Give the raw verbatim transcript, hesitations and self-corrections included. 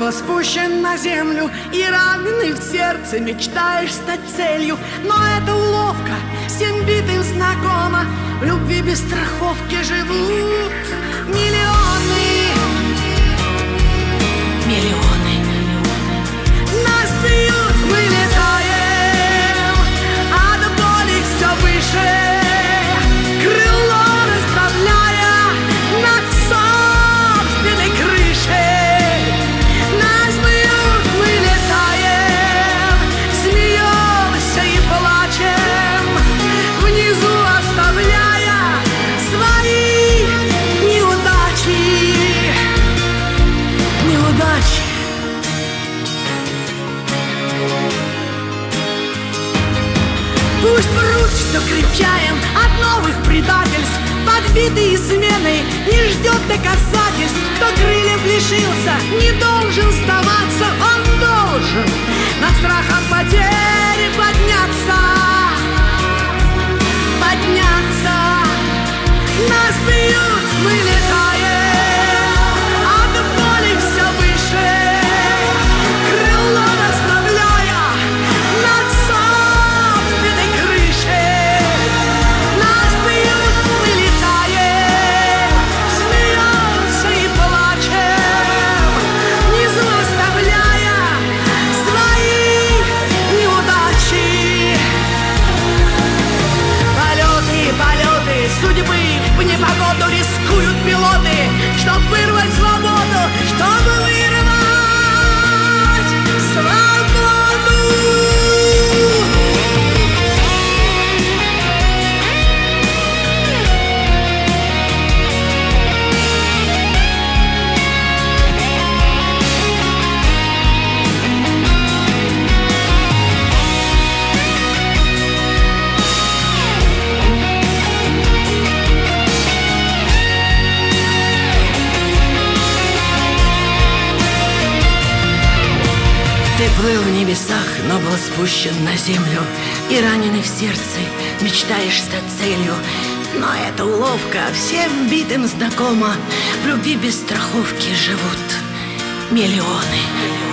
был спущен на землю, и раненый в сердце мечтаешь стать целью. Но это уловка, всем битым знакома. В любви без страховки живут миллионы. Миллионы. Нас бьют, мы летаем, а до боли все выше, крыло расправляя над собственной крышей. Нас бьют, мы летаем, смеемся и плачем, внизу оставляя свои неудачи. Неудачи. Пусть врут, что крепчаем от новых предательств, подбитый изменой не ждет доказательств. Кто крыльев лишился, не должен сдаваться, он должен над страхом потери подняться. Подняться. Нас бьют, мы летаем, а до боли все выше, крыло расправляя над собственной крышей. Нас бьют, мы летаем, смеемся и плачем, внизу оставляя свои неудачи. Полеты, полеты судьбы, в непогоду рискуют пилоты, чтоб вырвать свободу, чтобы вырвать свободу. Ты плыл в небесах, но был спущен на землю, и раненый в сердце мечтаешь стать целью. Но эта уловка всем битым знакома. В любви без страховки живут миллионы.